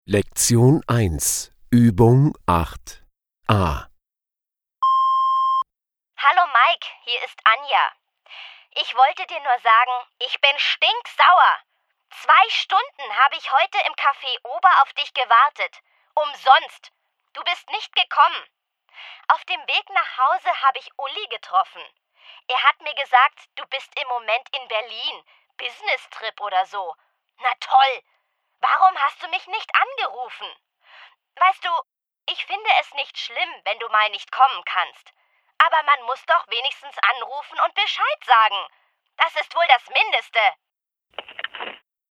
Lektion 1, Übung 8a. Hallo Mike, hier ist Anja. Ich wollte dir nur sagen, ich bin stinksauer. 2 Stunden habe ich heute im Café Ober auf dich gewartet. Umsonst. Du bist nicht gekommen. Auf dem Weg nach Hause habe ich Uli getroffen. Er hat mir gesagt, du bist im Moment in Berlin. Business-Trip oder so. Na toll. Warum hast du mich nicht angerufen? Weißt du, ich finde es nicht schlimm, wenn du mal nicht kommen kannst. Aber man muss doch wenigstens anrufen und Bescheid sagen. Das ist wohl das Mindeste.